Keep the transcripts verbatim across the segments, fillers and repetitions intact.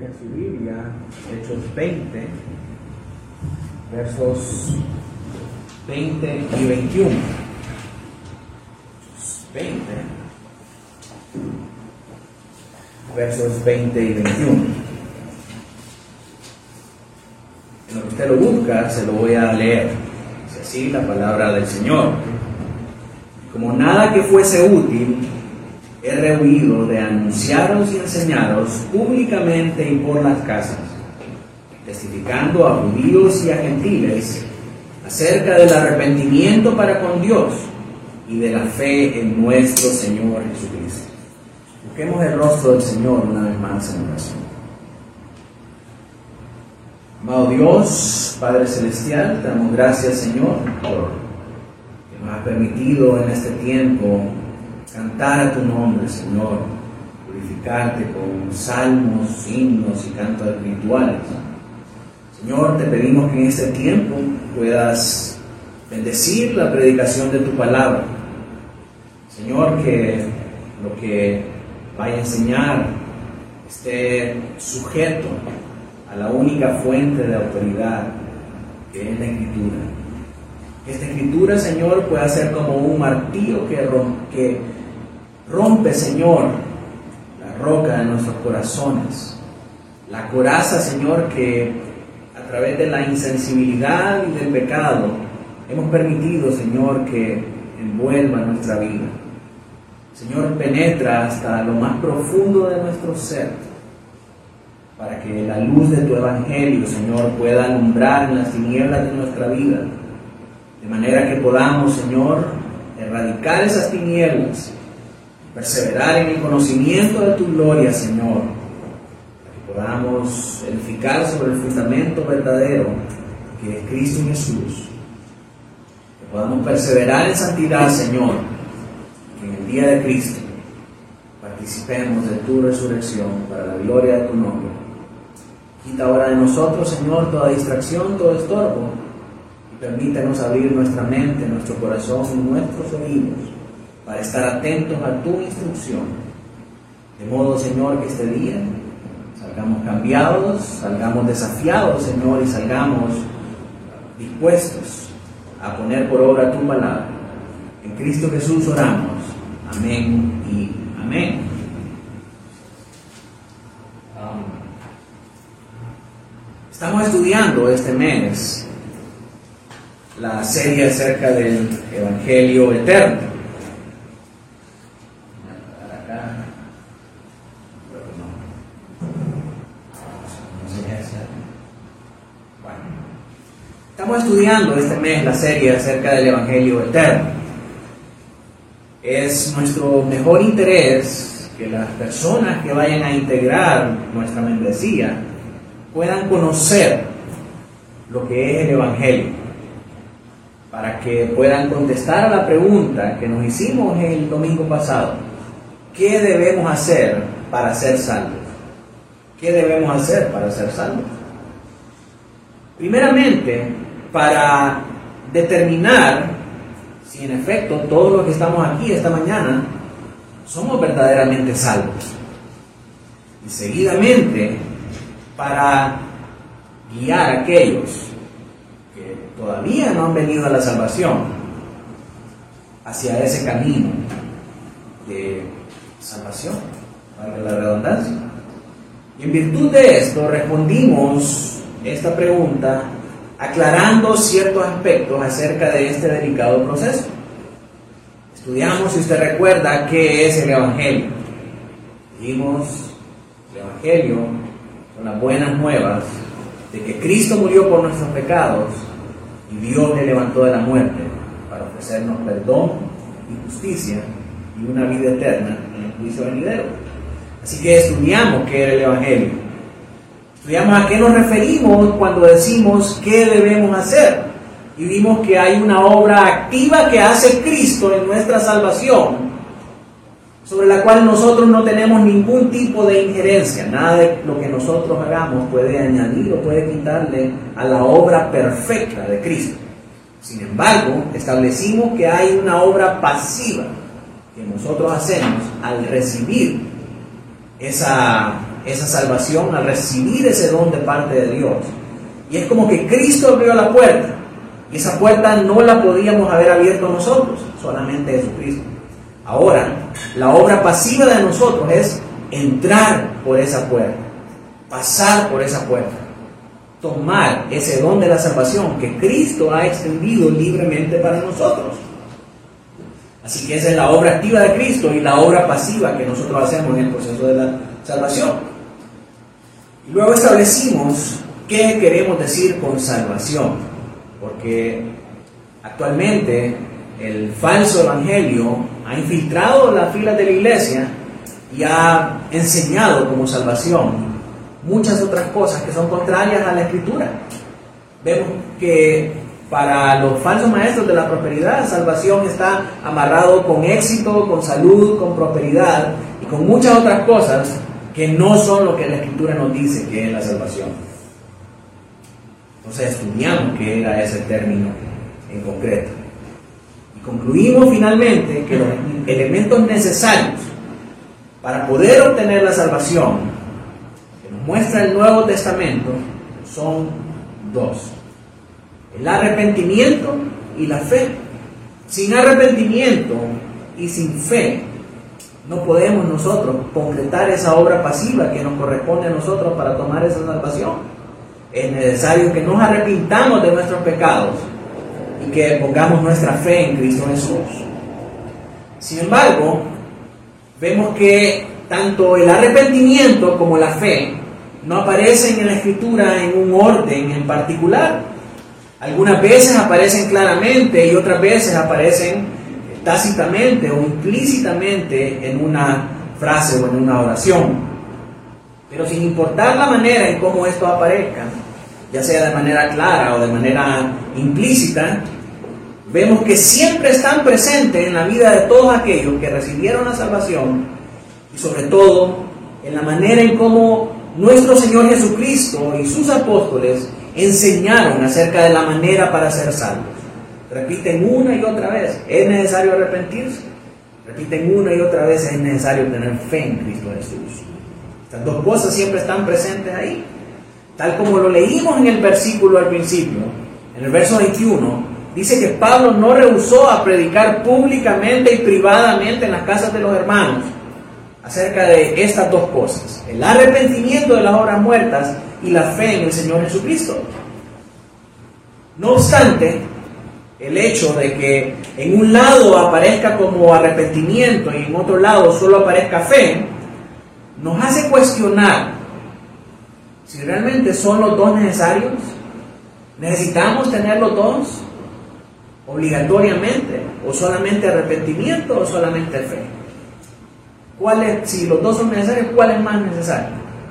en su Biblia, Hechos veinte, versos veinte y veintiuno. Hechos veinte, versos veinte y veintiuno. En lo que usted lo busca, se lo voy a leer. Dice así la palabra del Señor. Como nada que fuese útil, he rehuido de anunciaros y enseñaros públicamente y por las casas, testificando a judíos y a gentiles acerca del arrepentimiento para con Dios y de la fe en nuestro Señor Jesucristo. Busquemos el rostro del Señor una vez más en oración. Amado Dios, Padre Celestial, te damos gracias, Señor, por que nos has permitido en este tiempo cantar a tu nombre, Señor, glorificarte con salmos, himnos y cantos espirituales. Señor, te pedimos que en este tiempo puedas bendecir la predicación de tu palabra. Señor, que lo que vaya a enseñar esté sujeto a la única fuente de autoridad, que es la Escritura. Que esta Escritura, Señor, pueda ser como un martillo que rompe, que rompe, Señor, la roca de nuestros corazones. La coraza, Señor, que a través de la insensibilidad y del pecado hemos permitido, Señor, que envuelva nuestra vida. Señor, penetra hasta lo más profundo de nuestro ser, para que la luz de tu Evangelio, Señor, pueda alumbrar en las tinieblas de nuestra vida, de manera que podamos, Señor, erradicar esas tinieblas, perseverar en el conocimiento de tu gloria, Señor, para que podamos edificar sobre el fundamento verdadero, que es Cristo Jesús, que podamos perseverar en santidad, Señor, que en el día de Cristo participemos de tu resurrección para la gloria de tu nombre. Quita ahora de nosotros, Señor, toda distracción, todo estorbo, y permítanos abrir nuestra mente, nuestro corazón y nuestros oídos para estar atentos a tu instrucción. De modo, Señor, que este día salgamos cambiados, salgamos desafiados, Señor, y salgamos dispuestos a poner por obra tu palabra. En Cristo Jesús oramos. Amén y amén. Estamos estudiando este mes la serie acerca del Evangelio eterno. Estamos estudiando este mes la serie acerca del Evangelio eterno. Es nuestro mejor interés que las personas que vayan a integrar nuestra membresía puedan conocer lo que es el Evangelio, para que puedan contestar a la pregunta que nos hicimos el domingo pasado: ¿qué debemos hacer para ser salvos? ¿Qué debemos hacer para ser salvos? Primeramente, para determinar si en efecto todos los que estamos aquí esta mañana somos verdaderamente salvos. Y seguidamente, para guiar a aquellos que todavía no han venido a la salvación hacia ese camino de salvación, para la redundancia. Y en virtud de esto respondimos esta pregunta aclarando ciertos aspectos acerca de este delicado proceso. Estudiamos, si usted recuerda, qué es el Evangelio. Dijimos, el Evangelio son las buenas nuevas de que Cristo murió por nuestros pecados y Dios le levantó de la muerte para ofrecernos perdón y justicia y una vida eterna en el juicio venidero. Así que estudiamos qué era el Evangelio. Estudiamos a qué nos referimos cuando decimos qué debemos hacer. Y vimos que hay una obra activa que hace Cristo en nuestra salvación, sobre la cual nosotros no tenemos ningún tipo de injerencia. Nada de lo que nosotros hagamos puede añadir o puede quitarle a la obra perfecta de Cristo. Sin embargo, establecimos que hay una obra pasiva que nosotros hacemos al recibir esa, esa salvación, al recibir ese don de parte de Dios. Y es como que Cristo abrió la puerta, y esa puerta no la podíamos haber abierto nosotros, solamente Jesucristo. Ahora, la obra pasiva de nosotros es entrar por esa puerta, pasar por esa puerta, tomar ese don de la salvación que Cristo ha extendido libremente para nosotros. Así que esa es la obra activa de Cristo y la obra pasiva que nosotros hacemos en el proceso de la salvación. Y luego establecimos qué queremos decir con salvación, porque actualmente el falso evangelio ha infiltrado las filas de la iglesia y ha enseñado como salvación muchas otras cosas que son contrarias a la Escritura. Vemos que para los falsos maestros de la prosperidad, salvación está amarrado con éxito, con salud, con prosperidad y con muchas otras cosas que no son lo que la Escritura nos dice que es la salvación. Entonces estudiamos qué era ese término en concreto. Y concluimos finalmente que los elementos necesarios para poder obtener la salvación que nos muestra el Nuevo Testamento son dos: el arrepentimiento y la fe. Sin arrepentimiento y sin fe no podemos nosotros concretar esa obra pasiva que nos corresponde a nosotros para tomar esa salvación. Es necesario que nos arrepintamos de nuestros pecados y que pongamos nuestra fe en Cristo Jesús. Sin embargo, vemos que tanto el arrepentimiento como la fe no aparecen en la Escritura en un orden en particular. Algunas veces aparecen claramente y otras veces aparecen tácitamente o implícitamente en una frase o en una oración. Pero sin importar la manera en cómo esto aparezca, ya sea de manera clara o de manera implícita, vemos que siempre están presentes en la vida de todos aquellos que recibieron la salvación y sobre todo en la manera en cómo nuestro Señor Jesucristo y sus apóstoles enseñaron acerca de la manera para ser salvos. Repiten una y otra vez: es necesario arrepentirse. Repiten una y otra vez: es necesario tener fe en Cristo Jesús. Estas dos cosas siempre están presentes ahí. Tal como lo leímos en el versículo al principio, en el verso veintiuno, dice que Pablo no rehusó a predicar públicamente y privadamente en las casas de los hermanos acerca de estas dos cosas: el arrepentimiento de las obras muertas y la fe en el Señor Jesucristo. No obstante, el hecho de que en un lado aparezca como arrepentimiento y en otro lado solo aparezca fe, nos hace cuestionar si realmente son los dos necesarios. ¿Necesitamos tener los dos obligatoriamente? ¿O solamente arrepentimiento o solamente fe? ¿Cuál es, si los dos son necesarios, cuál es más necesario?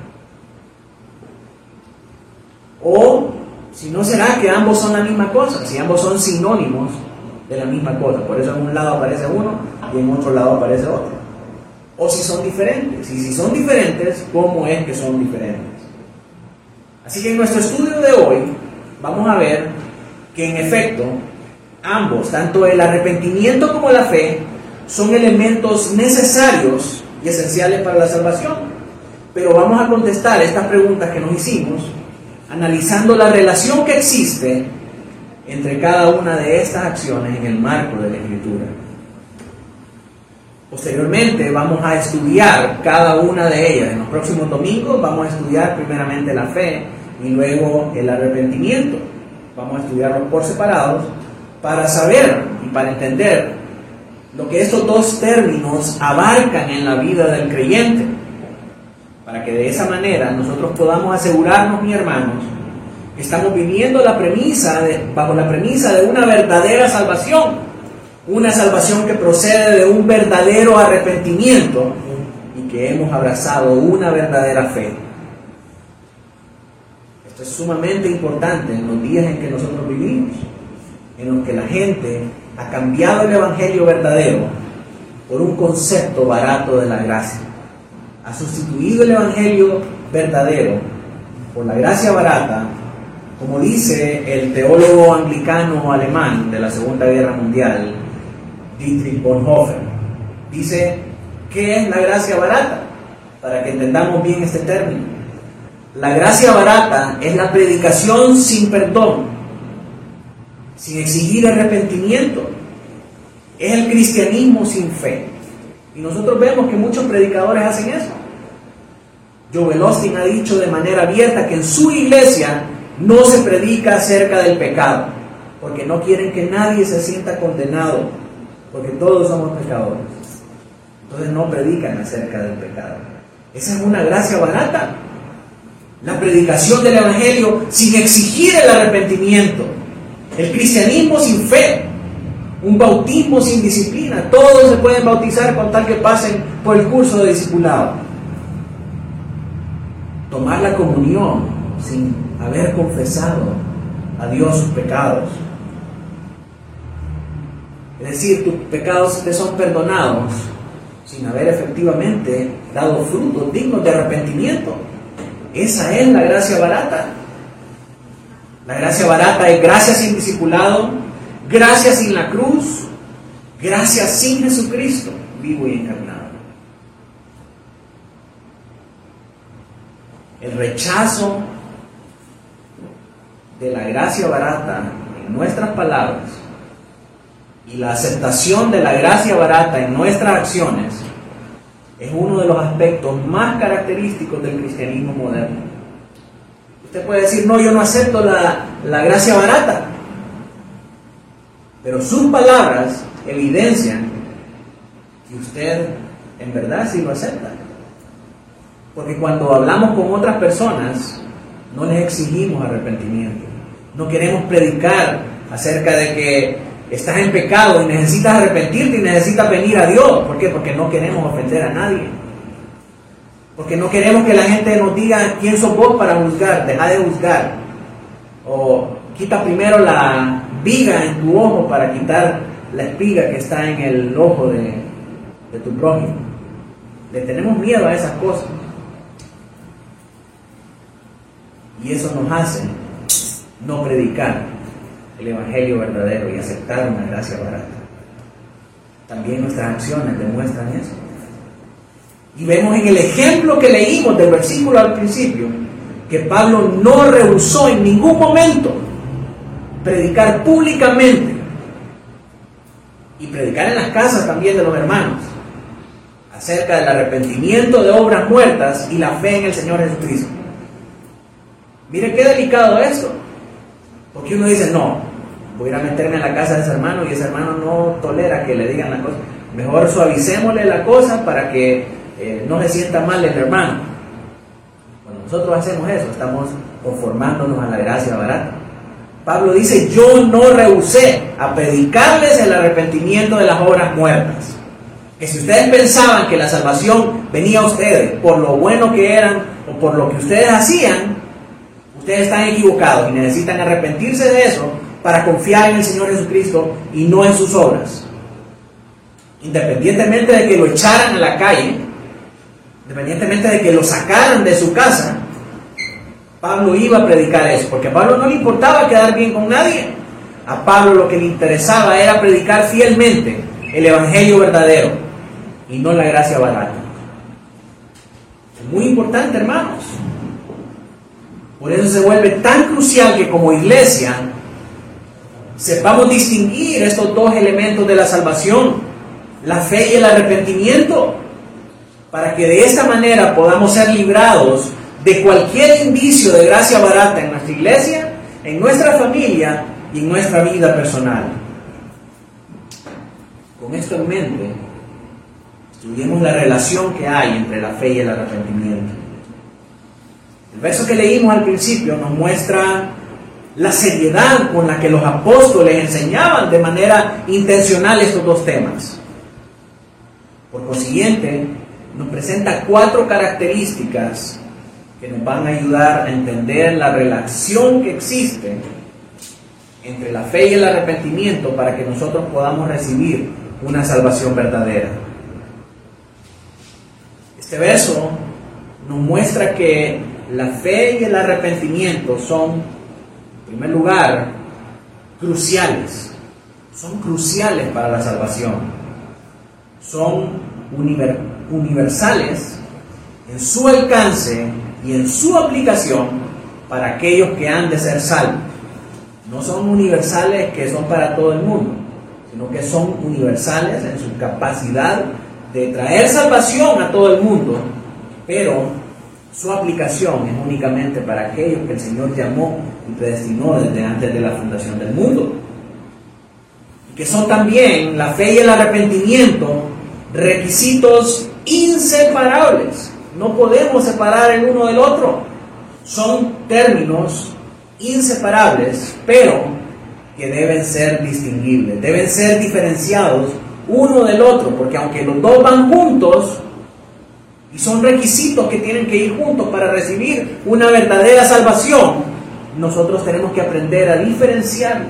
O si no, será que ambos son la misma cosa, si ambos son sinónimos de la misma cosa. Por eso en un lado aparece uno y en otro lado aparece otro. O si son diferentes. Y si son diferentes, ¿cómo es que son diferentes? Así que en nuestro estudio de hoy vamos a ver que en efecto ambos, tanto el arrepentimiento como la fe, son elementos necesarios y esenciales para la salvación. Pero vamos a contestar estas preguntas que nos hicimos analizando la relación que existe entre cada una de estas acciones en el marco de la Escritura. Posteriormente vamos a estudiar cada una de ellas. En los próximos domingos vamos a estudiar primeramente la fe y luego el arrepentimiento. Vamos a estudiarlos por separados para saber y para entender lo que estos dos términos abarcan en la vida del creyente, para que de esa manera nosotros podamos asegurarnos, mis hermanos, que estamos viviendo la premisa de, bajo la premisa de una verdadera salvación, una salvación que procede de un verdadero arrepentimiento y que hemos abrazado una verdadera fe. Esto es sumamente importante en los días en que nosotros vivimos, en los que la gente ha cambiado el evangelio verdadero por un concepto barato de la gracia. Ha sustituido el evangelio verdadero por la gracia barata, como dice el teólogo anglicano alemán de la Segunda Guerra Mundial, Dietrich Bonhoeffer. Dice, ¿qué es la gracia barata? para que entendamos bien este término. La gracia barata es la predicación sin perdón, sin exigir arrepentimiento. Es el cristianismo sin fe. Y nosotros vemos que muchos predicadores hacen eso. Joel Osteen ha dicho de manera abierta que en su iglesia no se predica acerca del pecado, porque no quieren que nadie se sienta condenado, porque todos somos pecadores. Entonces no predican acerca del pecado. Esa es una gracia barata. La predicación del evangelio sin exigir el arrepentimiento. El cristianismo sin fe. Un bautismo sin disciplina. Todos se pueden bautizar con tal que pasen por el curso de discipulado. Tomar la comunión sin haber confesado a Dios sus pecados. Es decir, tus pecados te son perdonados sin haber efectivamente dado frutos dignos de arrepentimiento. Esa es la gracia barata. La gracia barata es gracia sin discipulado, gracia sin la cruz, gracia sin Jesucristo, vivo y encarnado. El rechazo de la gracia barata en nuestras palabras y la aceptación de la gracia barata en nuestras acciones es uno de los aspectos más característicos del cristianismo moderno. Usted puede decir, no, yo no acepto la, la gracia barata, pero sus palabras evidencian que usted en verdad sí lo acepta. Porque cuando hablamos con otras personas, no les exigimos arrepentimiento. No queremos predicar acerca de que estás en pecado y necesitas arrepentirte y necesitas venir a Dios. ¿Por qué? Porque no queremos ofender a nadie. Porque no queremos que la gente nos diga quién sos vos para juzgar. Deja de juzgar. O quita primero la viga en tu ojo para quitar la espiga que está en el ojo de, de tu prójimo. Le tenemos miedo a esas cosas. Y eso nos hace no predicar el evangelio verdadero y aceptar una gracia barata. También nuestras acciones demuestran eso. Y vemos en el ejemplo que leímos del versículo al principio, que Pablo no rehusó en ningún momento predicar públicamente y predicar en las casas también de los hermanos acerca del arrepentimiento de obras muertas y la fe en el Señor Jesucristo. Miren qué delicado esto, porque uno dice, no, voy a ir a meterme en la casa de ese hermano y ese hermano no tolera que le digan la cosa. Mejor suavicémosle la cosa para que eh, no se sienta mal el hermano. Cuando nosotros hacemos eso, estamos conformándonos a la gracia barata. Pablo dice, yo no rehusé a predicarles el arrepentimiento de las obras muertas. Que si ustedes pensaban que la salvación venía a ustedes por lo bueno que eran o por lo que ustedes hacían, ustedes están equivocados y necesitan arrepentirse de eso para confiar en el Señor Jesucristo y no en sus obras. Independientemente de que lo echaran a la calle, independientemente de que lo sacaran de su casa, Pablo iba a predicar eso, porque a Pablo no le importaba quedar bien con nadie. A Pablo lo que le interesaba era predicar fielmente el evangelio verdadero y no la gracia barata. Es muy importante, hermanos. Por eso se vuelve tan crucial que como iglesia sepamos distinguir estos dos elementos de la salvación, la fe y el arrepentimiento, para que de esta manera podamos ser librados de cualquier indicio de gracia barata en nuestra iglesia, en nuestra familia y en nuestra vida personal. Con esto en mente, estudiemos la relación que hay entre la fe y el arrepentimiento. El verso que leímos al principio nos muestra la seriedad con la que los apóstoles enseñaban de manera intencional estos dos temas. Por consiguiente, nos presenta cuatro características que nos van a ayudar a entender la relación que existe entre la fe y el arrepentimiento para que nosotros podamos recibir una salvación verdadera. Este verso nos muestra que la fe y el arrepentimiento son, en primer lugar, cruciales. Son cruciales para la salvación. Son univer- universales en su alcance y en su aplicación para aquellos que han de ser salvos. No son universales que son para todo el mundo, sino que son universales en su capacidad de traer salvación a todo el mundo, pero su aplicación es únicamente para aquellos que el Señor llamó y predestinó desde antes de la fundación del mundo. Y que son también la fe y el arrepentimiento requisitos inseparables. No podemos separar el uno del otro. Son términos inseparables, pero que deben ser distinguibles, deben ser diferenciados uno del otro, porque aunque los dos van juntos, y son requisitos que tienen que ir juntos para recibir una verdadera salvación, nosotros tenemos que aprender a diferenciarlos.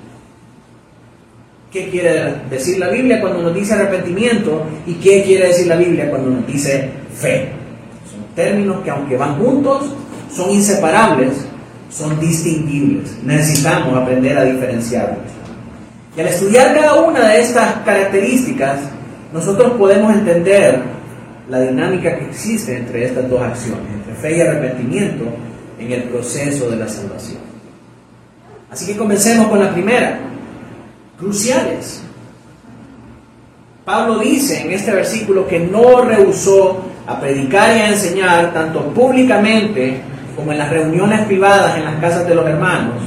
¿Qué quiere decir la Biblia cuando nos dice arrepentimiento? ¿Y qué quiere decir la Biblia cuando nos dice fe? Son términos que, aunque van juntos, son inseparables, son distinguibles. Necesitamos aprender a diferenciarlos. Y al estudiar cada una de estas características, nosotros podemos entender la dinámica que existe entre estas dos acciones, entre fe y arrepentimiento, en el proceso de la salvación. Así que comencemos con la primera. Cruciales. Pablo dice en este versículo que no rehusó a predicar y a enseñar tanto públicamente como en las reuniones privadas en las casas de los hermanos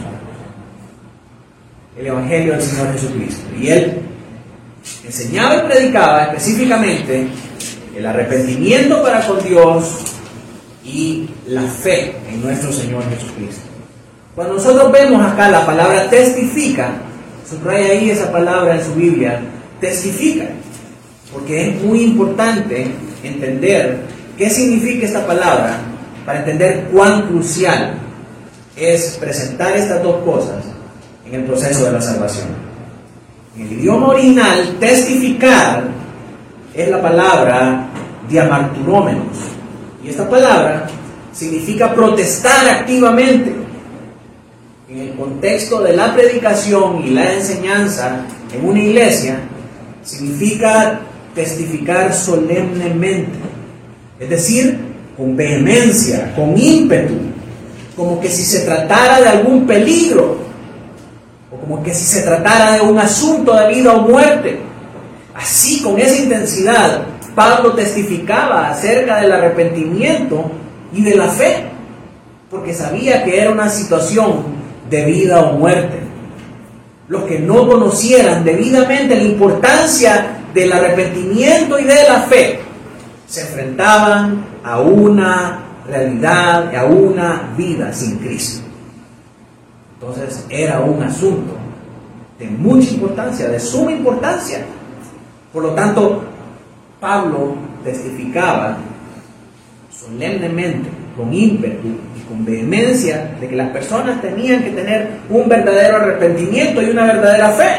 el Evangelio del Señor Jesucristo. Y él enseñaba y predicaba específicamente el arrepentimiento para con Dios y la fe en nuestro Señor Jesucristo. Cuando nosotros vemos acá la palabra testifica, subraya ahí esa palabra en su Biblia, testifica, porque es muy importante entender qué significa esta palabra para entender cuán crucial es presentar estas dos cosas en el proceso de la salvación. En el idioma original, testificar es la palabra diamarturómenos, y esta palabra significa protestar activamente. En el contexto de la predicación y la enseñanza en una iglesia, significa testificar solemnemente, es decir, con vehemencia, con ímpetu, como que si se tratara de algún peligro, o como que si se tratara de un asunto de vida o muerte. Así, con esa intensidad, Pablo testificaba acerca del arrepentimiento y de la fe, porque sabía que era una situación de vida o muerte. Los que no conocieran debidamente la importancia del arrepentimiento y de la fe se enfrentaban a una realidad, a una vida sin Cristo. Entonces era un asunto de mucha importancia, de suma importancia. Por lo tanto, Pablo testificaba solemnemente, con ímpetu y con vehemencia, de que las personas tenían que tener un verdadero arrepentimiento y una verdadera fe.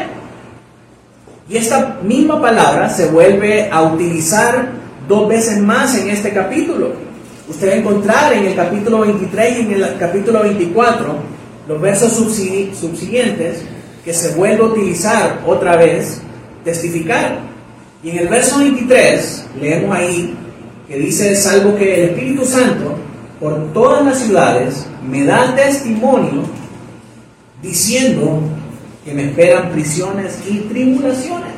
Y esta misma palabra se vuelve a utilizar dos veces más en este capítulo. Usted va a encontrar en el capítulo veintitrés y en el capítulo veinticuatro los versos subsiguientes que se vuelve a utilizar otra vez testificar. Y en el verso veintitrés leemos ahí que dice: salvo que el Espíritu Santo por todas las ciudades me da testimonio diciendo que me esperan prisiones y tribulaciones.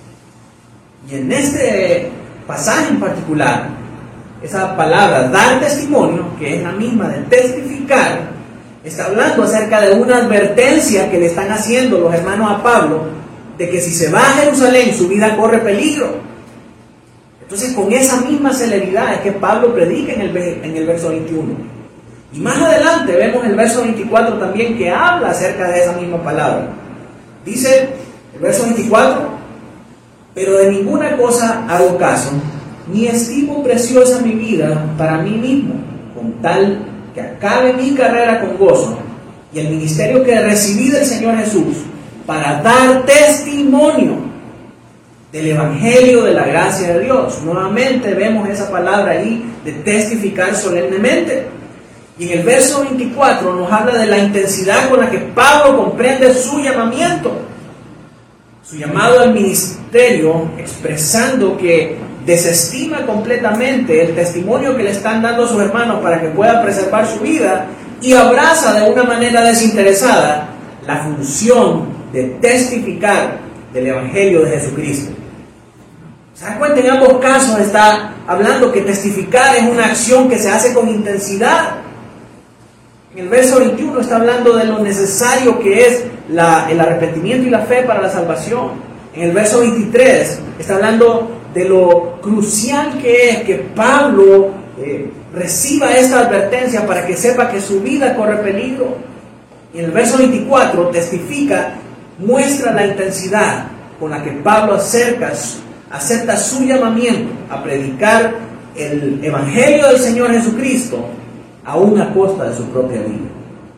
Y en este pasaje en particular, esa palabra dar testimonio, que es la misma de testificar, está hablando acerca de una advertencia que le están haciendo los hermanos a Pablo, de que si se va a Jerusalén su vida corre peligro. Entonces, con esa misma celeridad es que Pablo predica en el, en el verso veintiuno. Y más adelante vemos el verso veinticuatro también, que habla acerca de esa misma palabra. Dice el verso veinticuatro: pero de ninguna cosa hago caso, ni estimo preciosa mi vida para mí mismo, con tal que acabe mi carrera con gozo y el ministerio que recibí del Señor Jesús, para dar testimonio del Evangelio de la gracia de Dios. Nuevamente vemos esa palabra ahí de testificar solemnemente. Y en el verso veinticuatro nos habla de la intensidad con la que Pablo comprende su llamamiento, su llamado al ministerio, expresando que desestima completamente el testimonio que le están dando a sus hermanos para que pueda preservar su vida y abraza de una manera desinteresada la función de testificar del Evangelio de Jesucristo. ¿Se dan cuenta? En ambos casos está hablando que testificar es una acción que se hace con intensidad. En el verso veintiuno está hablando de lo necesario que es la, el arrepentimiento y la fe para la salvación. En el verso veintitrés está hablando de lo crucial que es que Pablo eh, reciba esta advertencia para que sepa que su vida corre peligro. Y en el verso veinticuatro testifica, muestra la intensidad con la que Pablo acerca, acepta su llamamiento a predicar el Evangelio del Señor Jesucristo aún a costa de su propia vida.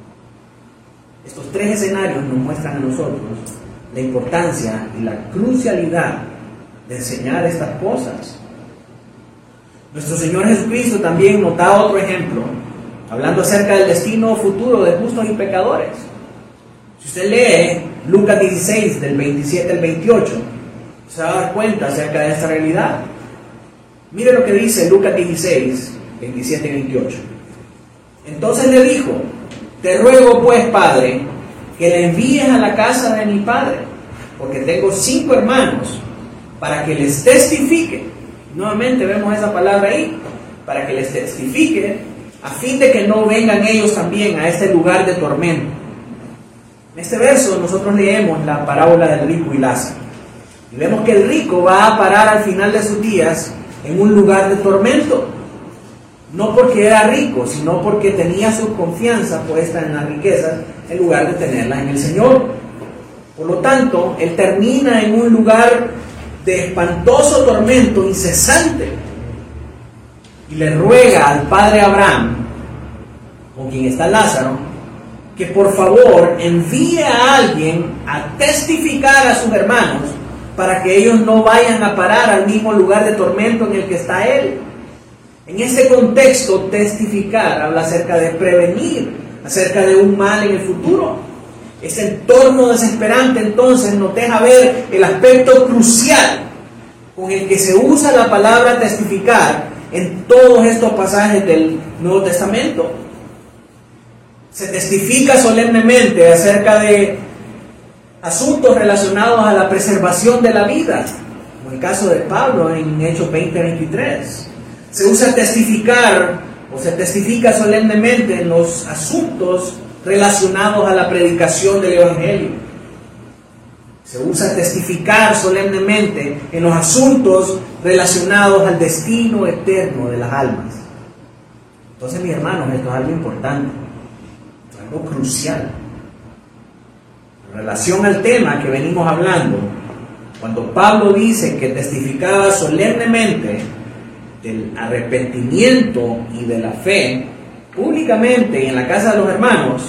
Estos tres escenarios nos muestran a nosotros la importancia y la crucialidad de enseñar estas cosas. Nuestro Señor Jesucristo también nos da otro ejemplo, hablando acerca del destino futuro de justos y pecadores. Si usted lee Lucas dieciséis, del veintisiete al veintiocho, se va a dar cuenta acerca de esta realidad. Mire lo que dice Lucas dieciséis, veintisiete y veintiocho. Entonces le dijo: te ruego pues, Padre, que le envíes a la casa de mi padre, porque tengo cinco hermanos, para que les testifique. Nuevamente vemos esa palabra ahí, para que les testifique, a fin de que no vengan ellos también a este lugar de tormento. En este verso nosotros leemos la parábola del rico y Lázaro, y vemos que el rico va a parar al final de sus días en un lugar de tormento, no porque era rico, sino porque tenía su confianza puesta en las riquezas en lugar de tenerlas en el Señor. Por lo tanto, él termina en un lugar de espantoso tormento incesante y le ruega al padre Abraham, con quien está Lázaro, que por favor envíe a alguien a testificar a sus hermanos para que ellos no vayan a parar al mismo lugar de tormento en el que está él. En ese contexto, testificar habla acerca de prevenir, acerca de un mal en el futuro. Ese entorno desesperante entonces nos deja ver el aspecto crucial con el que se usa la palabra testificar en todos estos pasajes del Nuevo Testamento. Se testifica solemnemente acerca de asuntos relacionados a la preservación de la vida, como el caso de Pablo en Hechos veinte veintitrés. Se usa testificar o se testifica solemnemente en los asuntos relacionados a la predicación del Evangelio. Se usa testificar solemnemente en los asuntos relacionados al destino eterno de las almas. Entonces, mis hermanos, esto es algo importante, algo crucial. En relación al tema que venimos hablando, cuando Pablo dice que testificaba solemnemente del arrepentimiento y de la fe públicamente en la casa de los hermanos,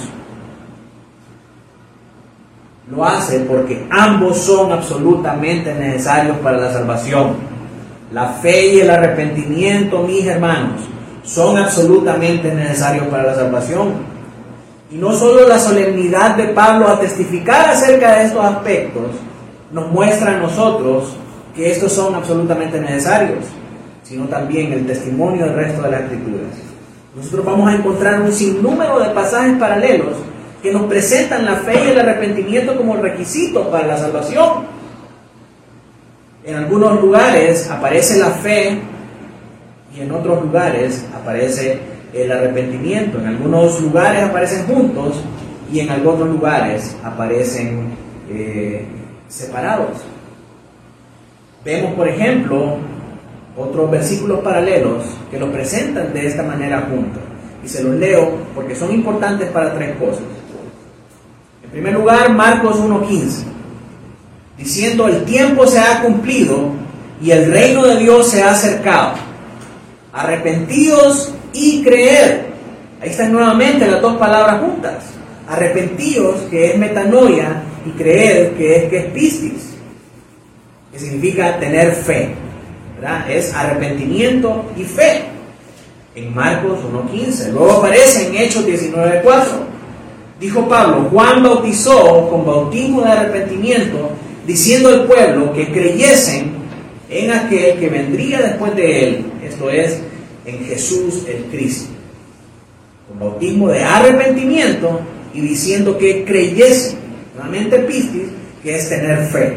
lo hace porque ambos son absolutamente necesarios para la salvación. La fe y el arrepentimiento, mis hermanos, son absolutamente necesarios para la salvación. Y no solo la solemnidad de Pablo a testificar acerca de estos aspectos nos muestra a nosotros que estos son absolutamente necesarios, sino también el testimonio del resto de las Escrituras. Nosotros vamos a encontrar un sinnúmero de pasajes paralelos que nos presentan la fe y el arrepentimiento como requisitos para la salvación. En algunos lugares aparece la fe y en otros lugares aparece el arrepentimiento. En algunos lugares aparecen juntos y en algunos lugares aparecen eh, separados. Vemos, por ejemplo, otros versículos paralelos que los presentan de esta manera juntos. Y se los leo porque son importantes para tres cosas. En primer lugar, Marcos uno quince, diciendo: el tiempo se ha cumplido y el reino de Dios se ha acercado. Arrepentíos y creed. Ahí están nuevamente las dos palabras juntas. Arrepentíos, que es metanoia, y creed, que es que es pistis, que significa tener fe, ¿verdad? Es arrepentimiento y fe. En Marcos uno quince. Luego aparece en Hechos diecinueve cuatro. Dijo Pablo: Juan bautizó con bautismo de arrepentimiento, diciendo al pueblo que creyesen en aquel que vendría después de él, esto es, en Jesús el Cristo, con bautismo de arrepentimiento y diciendo que creyese, nuevamente pistis, que es tener fe.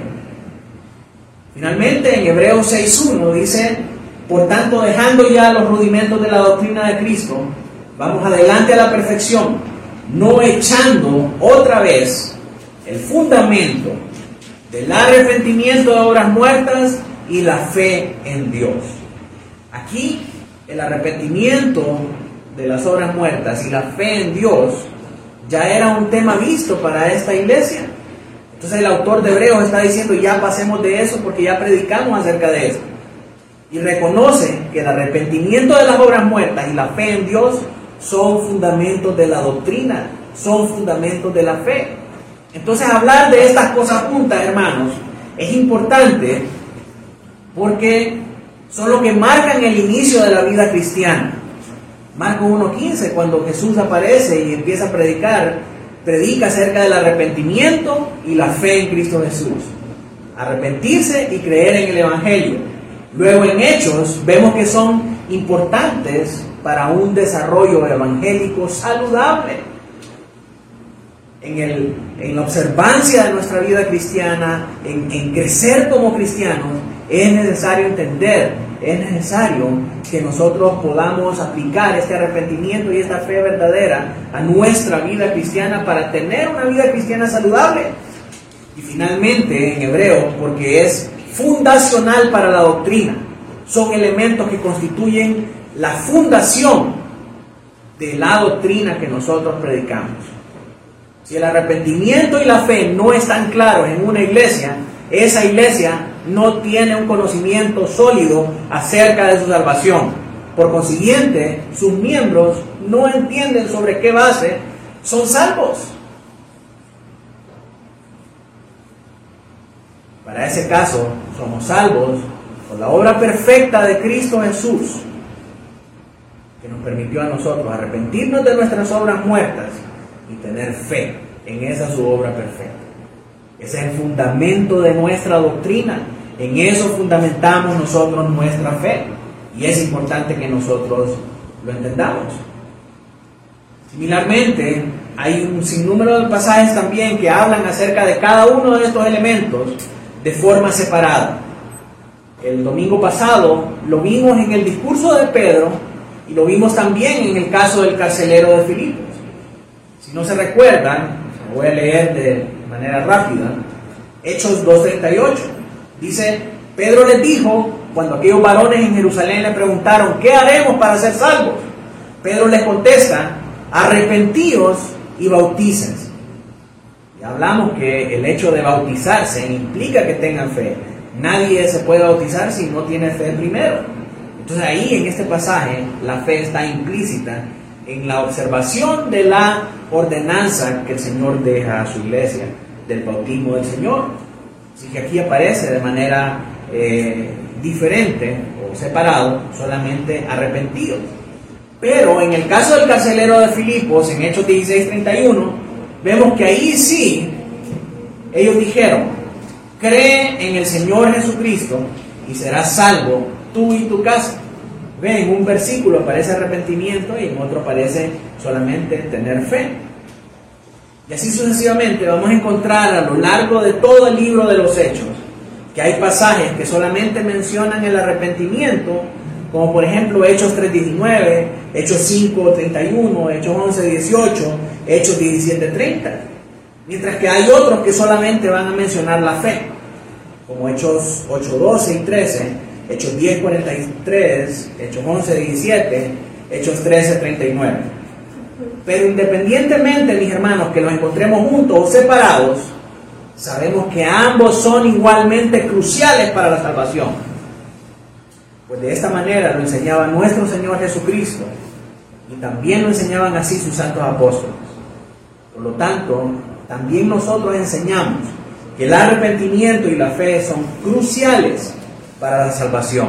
Finalmente, en Hebreos seis uno dice: por tanto, dejando ya los rudimentos de la doctrina de Cristo, vamos adelante a la perfección, no echando otra vez el fundamento del arrepentimiento de obras muertas y la fe en Dios. Aquí, el arrepentimiento de las obras muertas y la fe en Dios ya era un tema visto para esta iglesia. Entonces el autor de Hebreos está diciendo: ya pasemos de eso porque ya predicamos acerca de eso. Y reconoce que el arrepentimiento de las obras muertas y la fe en Dios son fundamentos de la doctrina, son fundamentos de la fe. Entonces hablar de estas cosas juntas, hermanos, es importante porque son lo que marcan el inicio de la vida cristiana. Marcos uno quince, cuando Jesús aparece y empieza a predicar, predica acerca del arrepentimiento y la fe en Cristo Jesús. Arrepentirse y creer en el Evangelio. Luego en Hechos vemos que son importantes para un desarrollo evangélico saludable. En, el, en la observancia de nuestra vida cristiana, en, en crecer como cristianos, es necesario entender, es necesario que nosotros podamos aplicar este arrepentimiento y esta fe verdadera a nuestra vida cristiana para tener una vida cristiana saludable. Y finalmente en Hebreos, porque es fundacional para la doctrina, son elementos que constituyen la fundación de la doctrina que nosotros predicamos. Si el arrepentimiento y la fe no están claros en una iglesia, esa iglesia no tiene un conocimiento sólido acerca de su salvación. Por consiguiente, sus miembros no entienden sobre qué base son salvos. Para ese caso, somos salvos por la obra perfecta de Cristo Jesús, que nos permitió a nosotros arrepentirnos de nuestras obras muertas y tener fe en esa su obra perfecta. Ese es el fundamento de nuestra doctrina. En eso fundamentamos nosotros nuestra fe. Y es importante que nosotros lo entendamos. Similarmente, hay un sinnúmero de pasajes también que hablan acerca de cada uno de estos elementos de forma separada. El domingo pasado lo vimos en el discurso de Pedro y lo vimos también en el caso del carcelero de Filipos. Si no se recuerdan, lo voy a leer de manera rápida. Hechos dos treinta y ocho. Dice: Pedro les dijo, cuando aquellos varones en Jerusalén le preguntaron: ¿qué haremos para ser salvos? Pedro les contesta: arrepentíos y bautícense. Ya hablamos que el hecho de bautizarse implica que tengan fe. Nadie se puede bautizar si no tiene fe primero. Entonces ahí en este pasaje la fe está implícita en la observación de la ordenanza que el Señor deja a su iglesia del bautismo del Señor. Así que aquí aparece de manera eh, diferente o separado, solamente arrepentidos. Pero en el caso del carcelero de Filipos, en Hechos dieciséis treinta y uno, vemos que ahí sí ellos dijeron: cree en el Señor Jesucristo y serás salvo tú y tu casa. Ven, en un versículo aparece arrepentimiento y en otro aparece solamente tener fe. Y así sucesivamente vamos a encontrar a lo largo de todo el libro de los Hechos que hay pasajes que solamente mencionan el arrepentimiento, como por ejemplo Hechos tres diecinueve, Hechos cinco treinta y uno, Hechos once dieciocho, Hechos diecisiete treinta. Mientras que hay otros que solamente van a mencionar la fe, como Hechos ocho doce y trece, Hechos diez cuarenta y tres, Hechos once diecisiete, Hechos trece treinta y nueve. Pero independientemente, mis hermanos, que los encontremos juntos o separados, sabemos que ambos son igualmente cruciales para la salvación. Pues de esta manera lo enseñaba nuestro Señor Jesucristo y también lo enseñaban así sus santos apóstoles. Por lo tanto, también nosotros enseñamos que el arrepentimiento y la fe son cruciales para la salvación.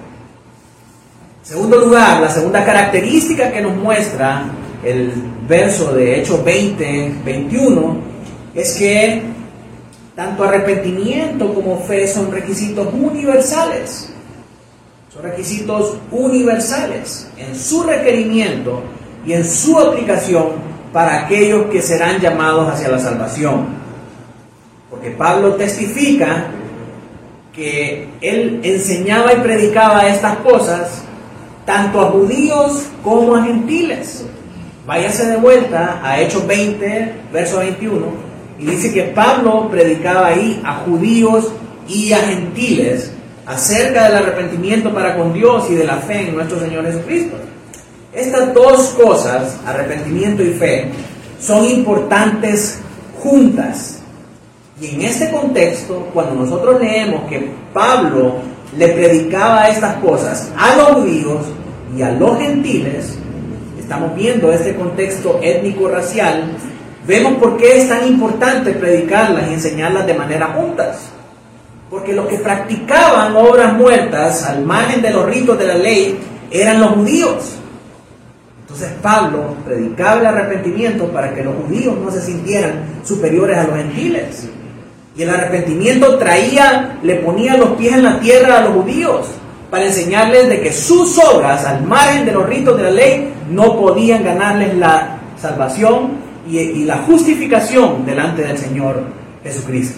En segundo lugar, la segunda característica que nos muestra el verso de Hechos veinte veintiuno es que tanto arrepentimiento como fe son requisitos universales. Son requisitos universales en su requerimiento y en su aplicación para aquellos que serán llamados hacia la salvación. Porque Pablo testifica que él enseñaba y predicaba estas cosas tanto a judíos como a gentiles. Váyase de vuelta a Hechos veinte, verso veintiuno, y dice que Pablo predicaba ahí a judíos y a gentiles acerca del arrepentimiento para con Dios y de la fe en nuestro Señor Jesucristo. Estas dos cosas, arrepentimiento y fe, son importantes juntas. Y en este contexto, cuando nosotros leemos que Pablo le predicaba estas cosas a los judíos y a los gentiles, estamos viendo este contexto étnico-racial, vemos por qué es tan importante predicarlas y enseñarlas de manera juntas. Porque los que practicaban obras muertas al margen de los ritos de la ley eran los judíos. Entonces Pablo predicaba el arrepentimiento para que los judíos no se sintieran superiores a los gentiles. Y el arrepentimiento traía, le ponía los pies en la tierra a los judíos para enseñarles de que sus obras al margen de los ritos de la ley no podían ganarles la salvación y, y la justificación delante del Señor Jesucristo.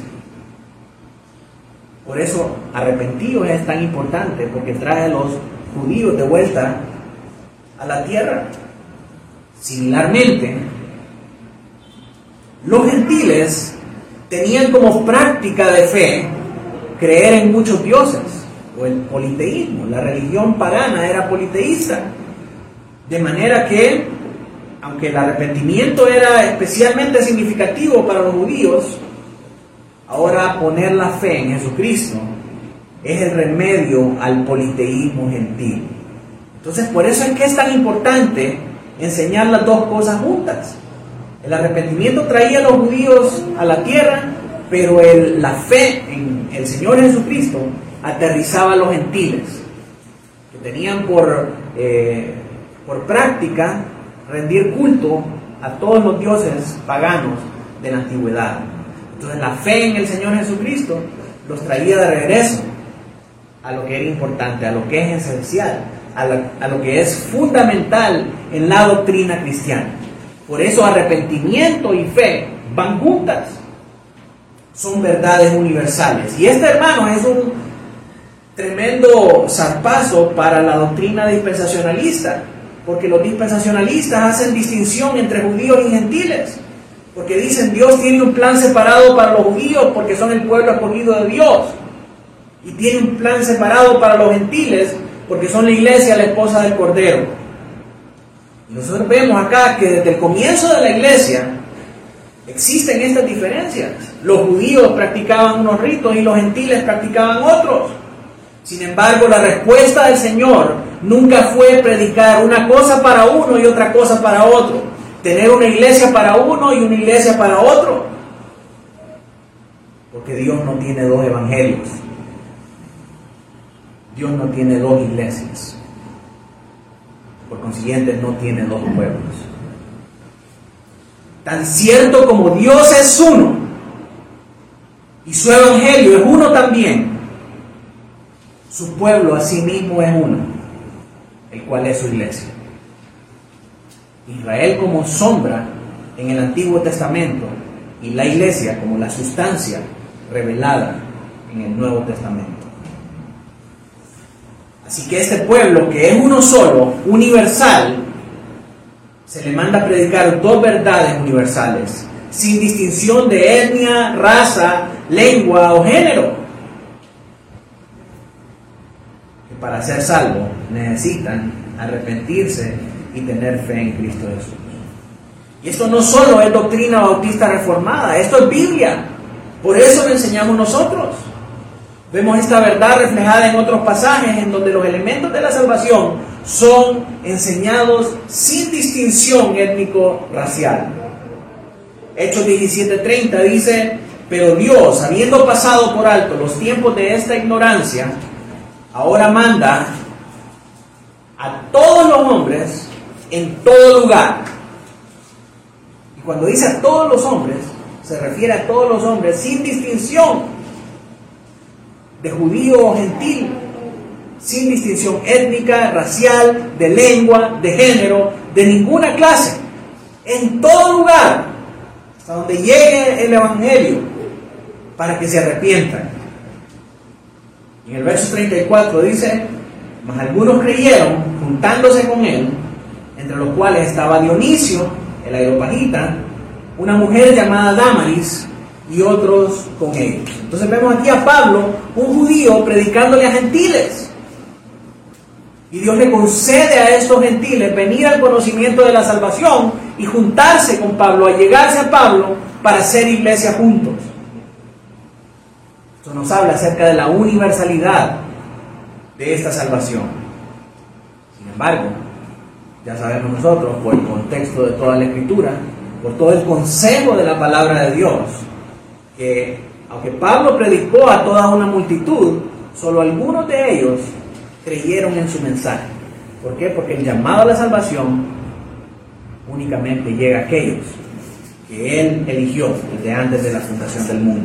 Por eso arrepentidos es tan importante, porque trae a los judíos de vuelta a la tierra. Similarmente, los gentiles tenían como práctica de fe creer en muchos dioses, o el politeísmo. La religión pagana era politeísta, de manera que, aunque el arrepentimiento era especialmente significativo para los judíos, ahora poner la fe en Jesucristo es el remedio al politeísmo gentil. Entonces, por eso es que es tan importante enseñar las dos cosas juntas. El arrepentimiento traía a los judíos a la tierra, pero el, la fe en el Señor Jesucristo aterrizaba a los gentiles, que tenían por, eh, por práctica rendir culto a todos los dioses paganos de la antigüedad. Entonces la fe en el Señor Jesucristo los traía de regreso a lo que era importante, a lo que es esencial, a, la, a lo que es fundamental en la doctrina cristiana. Por eso arrepentimiento y fe van juntas. Son verdades universales. Y este, hermano, es un tremendo zarpazo para la doctrina dispensacionalista, porque los dispensacionalistas hacen distinción entre judíos y gentiles, porque dicen Dios tiene un plan separado para los judíos porque son el pueblo escogido de Dios, y tiene un plan separado para los gentiles porque son la iglesia, la esposa del Cordero. Y nosotros vemos acá que desde el comienzo de la iglesia existen estas diferencias. Los judíos practicaban unos ritos y los gentiles practicaban otros. Sin embargo, la respuesta del Señor nunca fue predicar una cosa para uno y otra cosa para otro, tener una iglesia para uno y una iglesia para otro, porque Dios no tiene dos evangelios. Dios no tiene dos iglesias. Por consiguiente, no tiene dos pueblos. Tan cierto como Dios es uno y su evangelio es uno también, su pueblo asimismo es uno, el cual es su iglesia. Israel como sombra en el Antiguo Testamento y la iglesia como la sustancia revelada en el Nuevo Testamento. Así que este pueblo, que es uno solo, universal, se le manda a predicar dos verdades universales, sin distinción de etnia, raza, lengua o género. Que para ser salvo necesitan arrepentirse y tener fe en Cristo Jesús. Y esto no solo es doctrina bautista reformada, esto es Biblia. Por eso lo enseñamos nosotros. Vemos esta verdad reflejada en otros pasajes en donde los elementos de la salvación son enseñados sin distinción étnico-racial. Hechos diecisiete treinta dice: pero Dios, habiendo pasado por alto los tiempos de esta ignorancia, ahora manda a todos los hombres en todo lugar. Y cuando dice a todos los hombres, se refiere a todos los hombres, sin distinción de judío o gentil, sin distinción étnica, racial, de lengua, de género, de ninguna clase, en todo lugar, hasta donde llegue el Evangelio, para que se arrepientan. En el verso treinta y cuatro dice: mas algunos creyeron, juntándose con él, entre los cuales estaba Dionisio, el Areopagita, una mujer llamada Dámaris, y otros con ellos. Entonces vemos aquí a Pablo, un judío, predicándole a gentiles. Y Dios le concede a estos gentiles venir al conocimiento de la salvación y juntarse con Pablo, allegarse a Pablo para hacer iglesia juntos. Esto nos habla acerca de la universalidad de esta salvación. Sin embargo, ya sabemos nosotros, por el contexto de toda la Escritura, por todo el consejo de la palabra de Dios, que aunque Pablo predicó a toda una multitud, solo algunos de ellos creyeron en su mensaje. ¿Por qué? Porque el llamado a la salvación únicamente llega a aquellos que Él eligió desde antes de la fundación del mundo.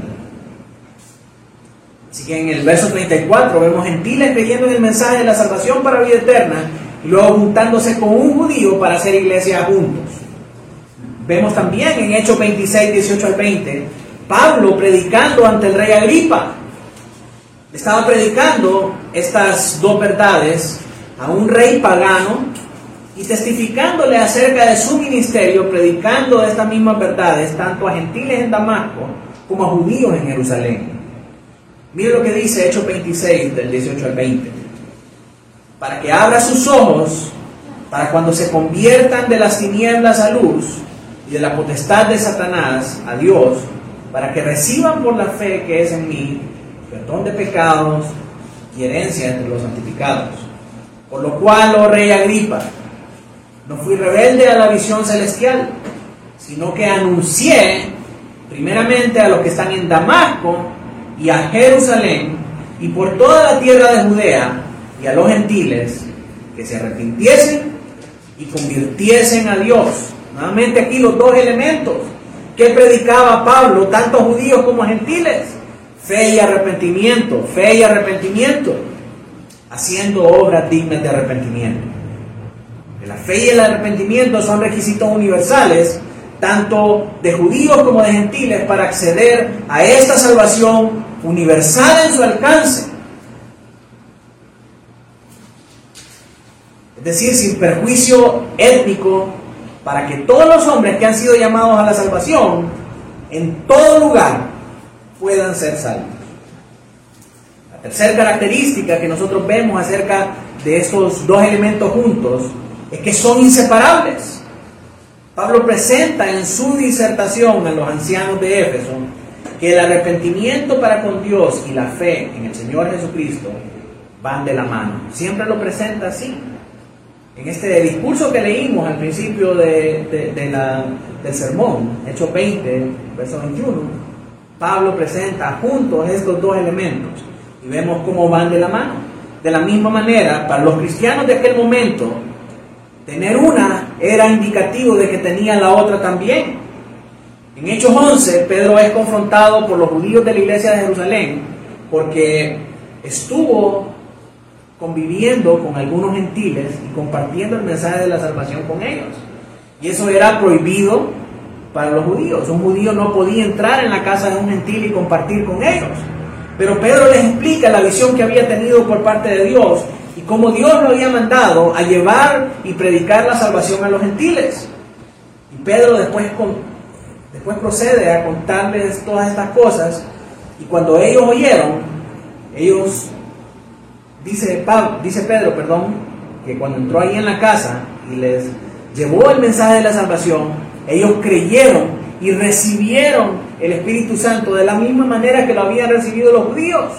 Así que en el verso treinta y cuatro vemos gentiles creyendo en el mensaje de la salvación para vida eterna y luego juntándose con un judío para hacer iglesia juntos. Vemos también en Hechos veintiséis, dieciocho al veinte, Pablo predicando ante el rey Agripa. Estaba predicando estas dos verdades a un rey pagano y testificándole acerca de su ministerio, predicando estas mismas verdades tanto a gentiles en Damasco como a judíos en Jerusalén. Mire lo que dice Hechos veintiséis, del dieciocho al veinte. Para que abra sus ojos, para cuando se conviertan de las tinieblas a luz y de la potestad de Satanás a Dios, para que reciban por la fe que es en mí perdón de pecados y herencia entre los santificados. Por lo cual, oh rey Agripa, no fui rebelde a la visión celestial, sino que anuncié primeramente a los que están en Damasco y a Jerusalén y por toda la tierra de Judea y a los gentiles que se arrepintiesen y convirtiesen a Dios. Nuevamente aquí los dos elementos que predicaba Pablo, tanto a judíos como a gentiles: fe y arrepentimiento, fe y arrepentimiento, haciendo obras dignas de arrepentimiento. La fe y el arrepentimiento son requisitos universales, tanto de judíos como de gentiles, para acceder a esta salvación universal en su alcance. Es decir, sin perjuicio étnico, para que todos los hombres que han sido llamados a la salvación, en todo lugar, puedan ser salvos. La tercera característica que nosotros vemos acerca de estos dos elementos juntos es que son inseparables. Pablo presenta en su disertación a los ancianos de Éfeso que el arrepentimiento para con Dios y la fe en el Señor Jesucristo van de la mano. Siempre lo presenta así. En este discurso que leímos al principio de, de, de la, del sermón, Hechos veinte, verso veintiuno, Pablo presenta juntos estos dos elementos y vemos cómo van de la mano. De la misma manera, para los cristianos de aquel momento, tener una era indicativo de que tenían la otra también. En Hechos once, Pedro es confrontado por los judíos de la iglesia de Jerusalén porque estuvo conviviendo con algunos gentiles y compartiendo el mensaje de la salvación con ellos. Y eso era prohibido para los judíos. Un judío no podía entrar en la casa de un gentil y compartir con ellos. Pero Pedro les explica la visión que había tenido por parte de Dios y cómo Dios lo había mandado a llevar y predicar la salvación a los gentiles. Y Pedro después, con, después procede a contarles todas estas cosas, y cuando ellos oyeron, ellos, dice, Pablo, dice Pedro, perdón, que cuando entró ahí en la casa y les llevó el mensaje de la salvación, ellos creyeron y recibieron el Espíritu Santo de la misma manera que lo habían recibido los judíos.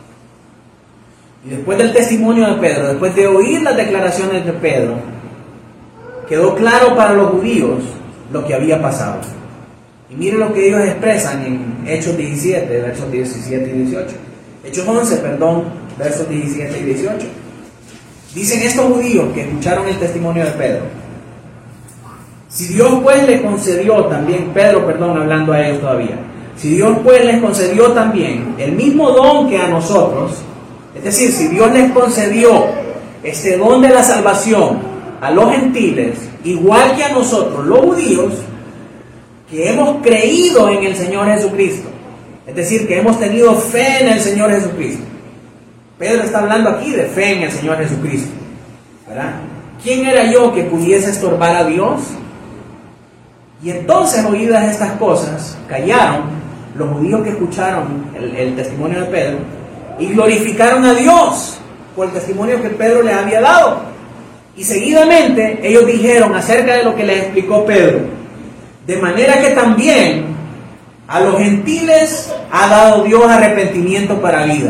Y después del testimonio de Pedro, después de oír las declaraciones de Pedro, quedó claro para los judíos lo que había pasado. Y miren lo que ellos expresan en Hechos diecisiete, versos diecisiete y dieciocho. Hechos once, perdón, versos diecisiete y dieciocho. Dicen estos judíos que escucharon el testimonio de Pedro: Si Dios pues les concedió también, Pedro, perdón, hablando a ellos todavía, si Dios pues les concedió también el mismo don que a nosotros, es decir, si Dios les concedió este don de la salvación a los gentiles, igual que a nosotros, los judíos, que hemos creído en el Señor Jesucristo, es decir, que hemos tenido fe en el Señor Jesucristo. Pedro está hablando aquí de fe en el Señor Jesucristo, ¿verdad? ¿Quién era yo que pudiese estorbar a Dios? Y entonces, oídas estas cosas, callaron los judíos que escucharon el, el testimonio de Pedro y glorificaron a Dios por el testimonio que Pedro les había dado. Y seguidamente ellos dijeron acerca de lo que les explicó Pedro: de manera que también a los gentiles ha dado Dios arrepentimiento para vida.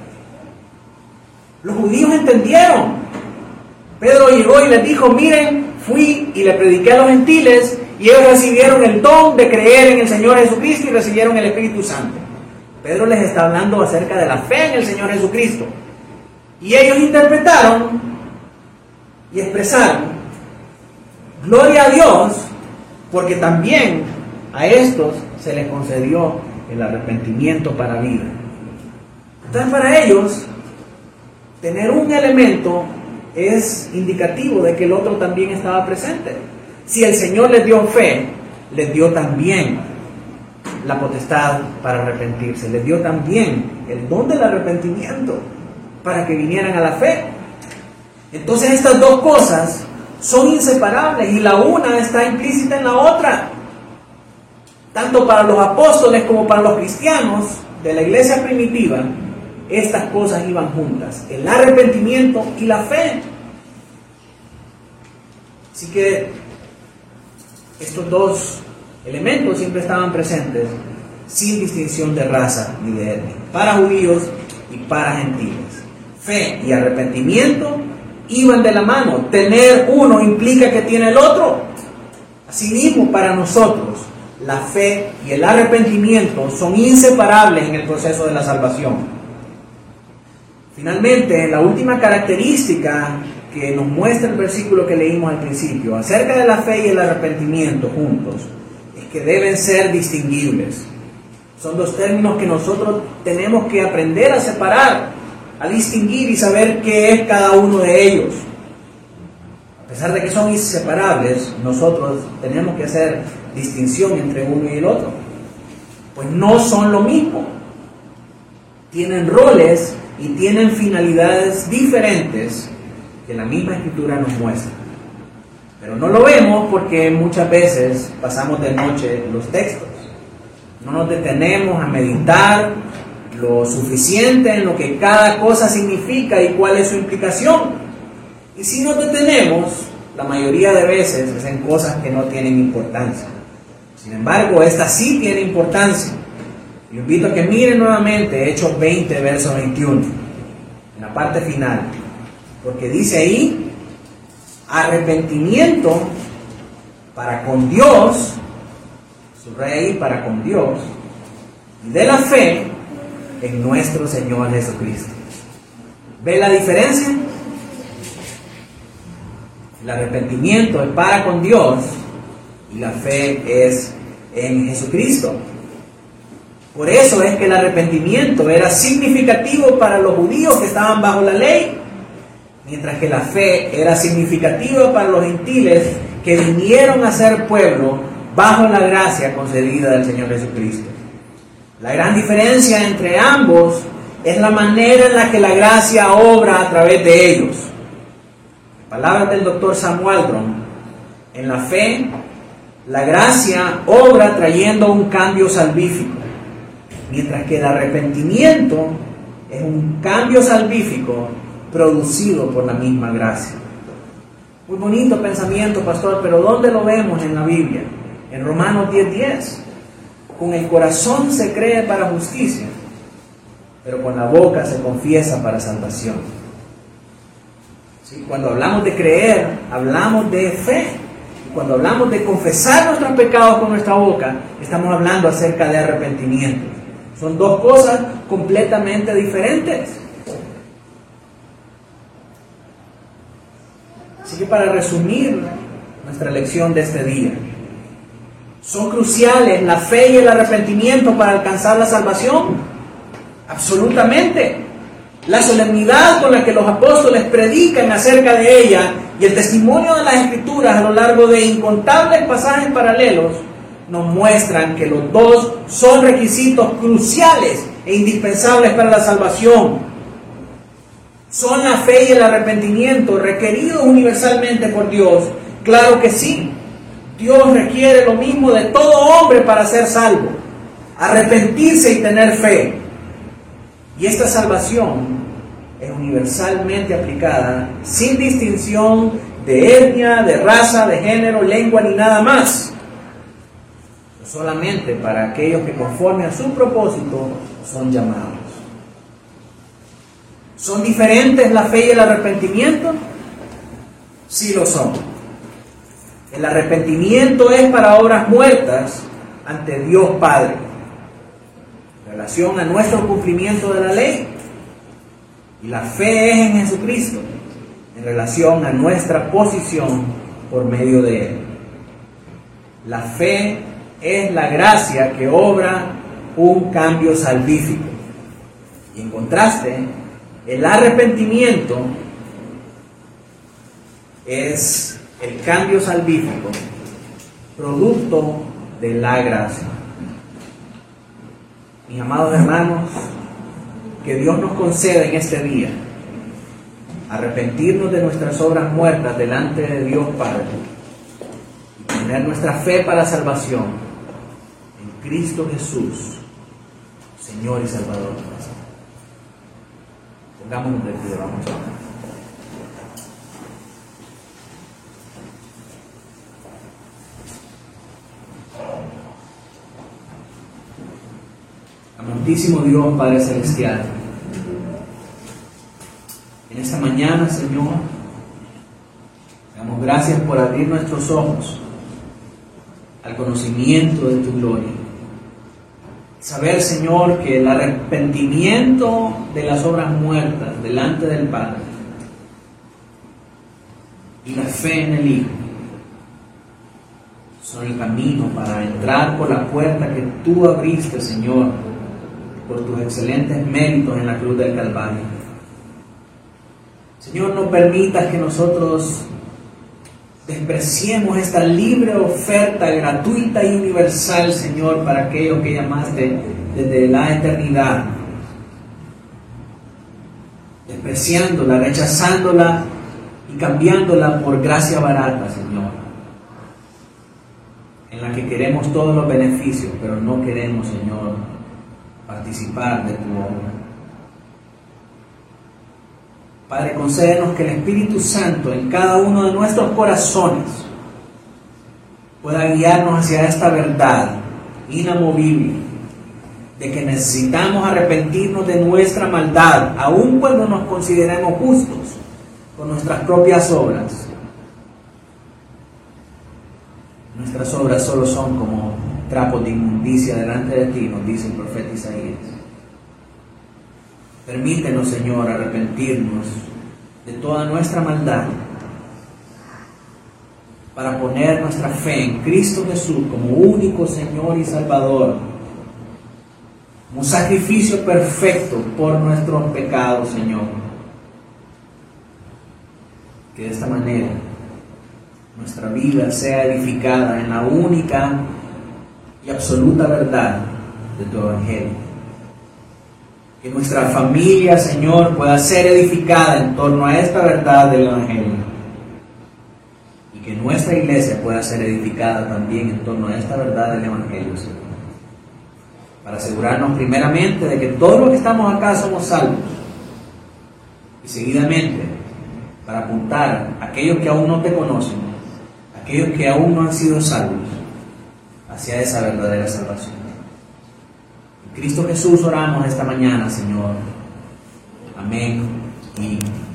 Los judíos entendieron. Pedro llegó y les dijo: miren, fui y le prediqué a los gentiles, y ellos recibieron el don de creer en el Señor Jesucristo y recibieron el Espíritu Santo. Pedro les está hablando acerca de la fe en el Señor Jesucristo. Y ellos interpretaron y expresaron: gloria a Dios, porque también a estos se les concedió el arrepentimiento para vida. Entonces, para ellos, tener un elemento es indicativo de que el otro también estaba presente. Si el Señor les dio fe, les dio también la potestad para arrepentirse, les dio también el don del arrepentimiento para que vinieran a la fe. Entonces estas dos cosas son inseparables y la una está implícita en la otra. Tanto para los apóstoles como para los cristianos de la iglesia primitiva, estas cosas iban juntas: el arrepentimiento y la fe. Así que estos dos elementos siempre estaban presentes, sin distinción de raza ni de etnia, para judíos y para gentiles. Fe y arrepentimiento iban de la mano. Tener uno implica que tiene el otro. Asimismo, para nosotros, la fe y el arrepentimiento son inseparables en el proceso de la salvación. Finalmente, la última característica que nos muestra el versículo que leímos al principio acerca de la fe y el arrepentimiento juntos es que deben ser distinguibles. Son dos términos que nosotros tenemos que aprender a separar, a distinguir y saber qué es cada uno de ellos. A pesar de que son inseparables, nosotros tenemos que hacer distinción entre uno y el otro, pues no son lo mismo. Tienen roles y tienen finalidades diferentes que la misma Escritura nos muestra. Pero no lo vemos porque muchas veces pasamos de noche los textos. No nos detenemos a meditar lo suficiente en lo que cada cosa significa y cuál es su implicación. Y si nos detenemos, la mayoría de veces es en cosas que no tienen importancia. Sin embargo, esta sí tiene importancia. Yo invito a que miren nuevamente Hechos veinte, verso veintiuno, en la parte final. Porque dice ahí: arrepentimiento para con Dios, su Rey para con Dios, y de la fe en nuestro Señor Jesucristo. ¿Ve la diferencia? El arrepentimiento es para con Dios y la fe es en Jesucristo. Por eso es que el arrepentimiento era significativo para los judíos que estaban bajo la ley, mientras que la fe era significativa para los gentiles que vinieron a ser pueblo bajo la gracia concedida del Señor Jesucristo. La gran diferencia entre ambos es la manera en la que la gracia obra a través de ellos. Palabras del doctor Sam Waldron: en la fe, la gracia obra trayendo un cambio salvífico, mientras que el arrepentimiento es un cambio salvífico producido por la misma gracia. Muy bonito pensamiento, pastor, pero ¿dónde lo vemos en la Biblia? En Romanos diez diez. Con el corazón se cree para justicia, pero con la boca se confiesa para salvación. ¿Sí? Cuando hablamos de creer, hablamos de fe. Y cuando hablamos de confesar nuestros pecados con nuestra boca, estamos hablando acerca de arrepentimiento. Son dos cosas completamente diferentes. Así que, para resumir nuestra lección de este día. ¿Son cruciales la fe y el arrepentimiento para alcanzar la salvación? Absolutamente. La solemnidad con la que los apóstoles predican acerca de ella y el testimonio de las Escrituras a lo largo de incontables pasajes paralelos nos muestran que los dos son requisitos cruciales e indispensables para la salvación. ¿Son la fe y el arrepentimiento requeridos universalmente por Dios? Claro que sí. Dios requiere lo mismo de todo hombre para ser salvo: arrepentirse y tener fe. Y esta salvación es universalmente aplicada, sin distinción de etnia, de raza, de género, lengua ni nada más. No solamente para aquellos que conforme a su propósito son llamados. ¿Son diferentes la fe y el arrepentimiento? Sí lo son. El arrepentimiento es para obras muertas ante Dios Padre, en relación a nuestro cumplimiento de la ley. Y la fe es en Jesucristo, en relación a nuestra posición por medio de Él. La fe es la gracia que obra un cambio salvífico. Y en contraste, el arrepentimiento es el cambio salvífico, producto de la gracia. Mis amados hermanos, que Dios nos conceda en este día arrepentirnos de nuestras obras muertas delante de Dios Padre y poner nuestra fe para la salvación en Cristo Jesús, Señor y Salvador. Pongámonos de pie, vamos a orar. Amantísimo Dios, Padre Celestial, en esta mañana, Señor, damos gracias por abrir nuestros ojos al conocimiento de tu gloria. Saber, Señor, que el arrepentimiento de las obras muertas delante del Padre y la fe en el Hijo son el camino para entrar por la puerta que tú abriste, Señor, por tus excelentes méritos en la cruz del Calvario. Señor, no permitas que nosotros despreciemos esta libre oferta gratuita y universal, Señor, para aquellos que llamaste desde la eternidad, despreciándola, rechazándola y cambiándola por gracia barata, Señor, en la que queremos todos los beneficios, pero no queremos, Señor, participar de tu obra. Padre, concédenos que el Espíritu Santo en cada uno de nuestros corazones pueda guiarnos hacia esta verdad inamovible de que necesitamos arrepentirnos de nuestra maldad, aun cuando nos consideremos justos con nuestras propias obras. Nuestras obras solo son como trapos de inmundicia delante de ti, nos dice el profeta Isaías. Permítenos, Señor, arrepentirnos de toda nuestra maldad para poner nuestra fe en Cristo Jesús como único Señor y Salvador, un sacrificio perfecto por nuestros pecados, Señor. Que de esta manera nuestra vida sea edificada en la única y absoluta verdad de tu Evangelio. Que nuestra familia, Señor, pueda ser edificada en torno a esta verdad del Evangelio. Y que nuestra iglesia pueda ser edificada también en torno a esta verdad del Evangelio, Señor. Para asegurarnos primeramente de que todos los que estamos acá somos salvos. Y seguidamente, para apuntar a aquellos que aún no te conocen, aquellos que aún no han sido salvos, hacia esa verdadera salvación. En Cristo Jesús oramos esta mañana, Señor. Amén y